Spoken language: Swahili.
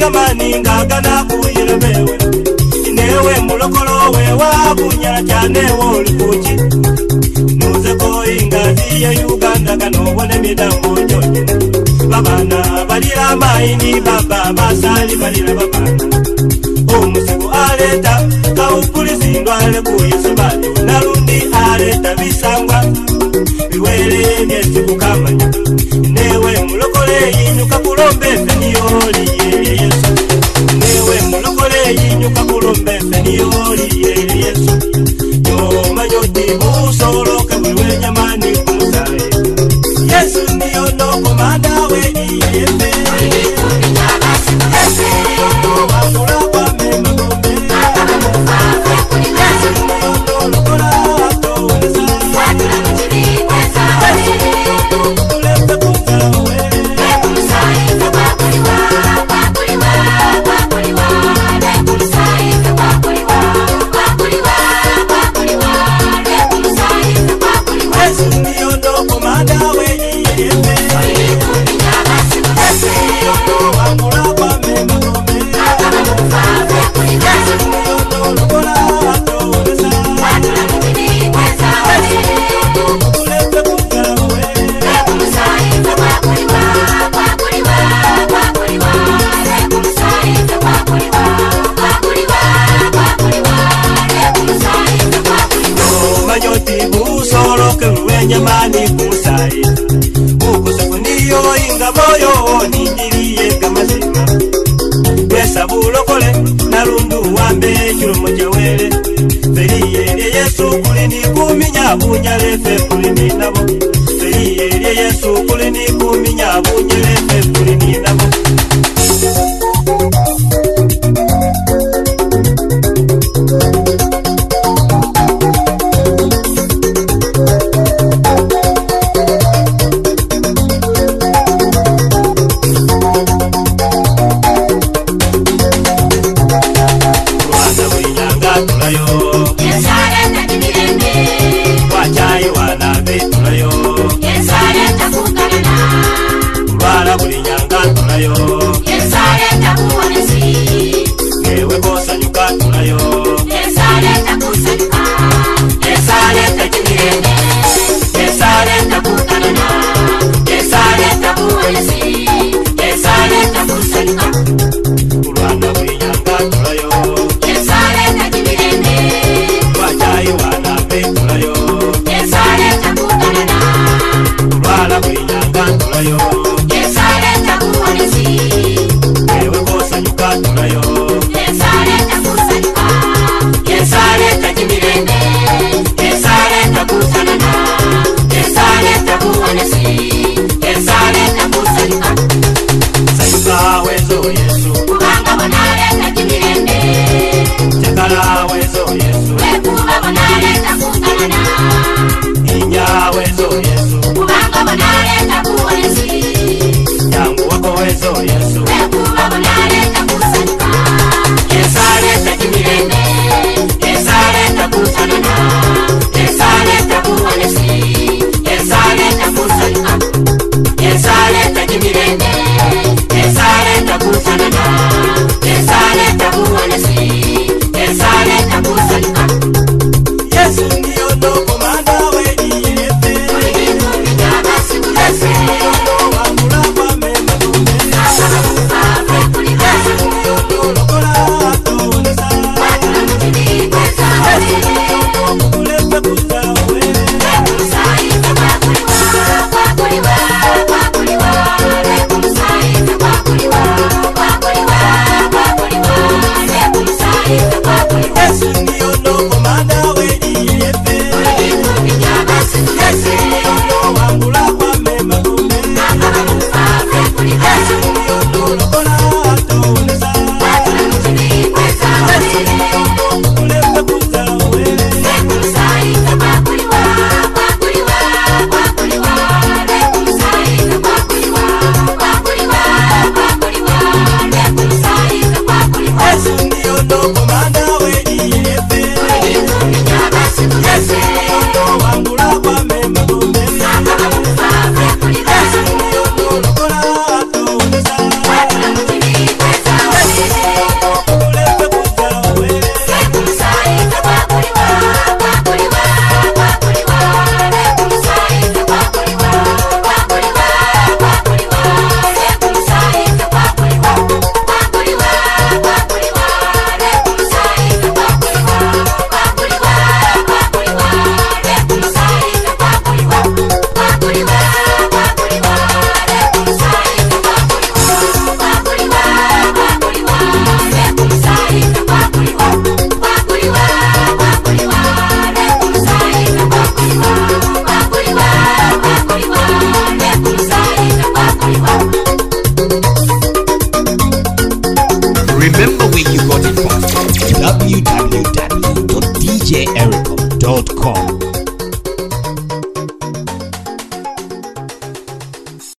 zamani ngagana kuyiremewe inewe mulokolo we wabunya cyane woli kuki nuze ko ingazi ya Uganda kano wone midambo joje babana balira maini baba basali balira babana omusiku aleta kaupulisi ndwale kuyese batu nalundi aleta bisangwa biwele byesi kukamanya newe mulokole yinyuka kulombe feniyoli Yesu newe mulokole yinyuka kulombe feniyoli Yesu nyoma yote busoloke bwe nyamani kumusale Yesu ndiyo no komanda we Yesu nyamani kumusai ukosefuniyo ingaboyo ningiriye kamazima besa bulokole narundu wambe chumo jawele feriye Yesu kulini kuminya bunyale fe kulini nabo feriye Yesu kulini kuminya bunyale fe kulini nabo djericom.com.